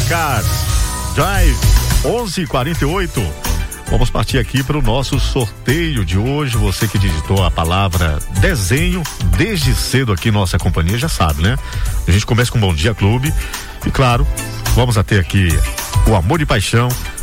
Cars Drive 11:48. Vamos partir aqui para o nosso sorteio de hoje. Você que digitou a palavra desenho desde cedo aqui em nossa companhia já sabe, né? A gente começa com Bom Dia Clube e claro, vamos ter aqui o amor e paixão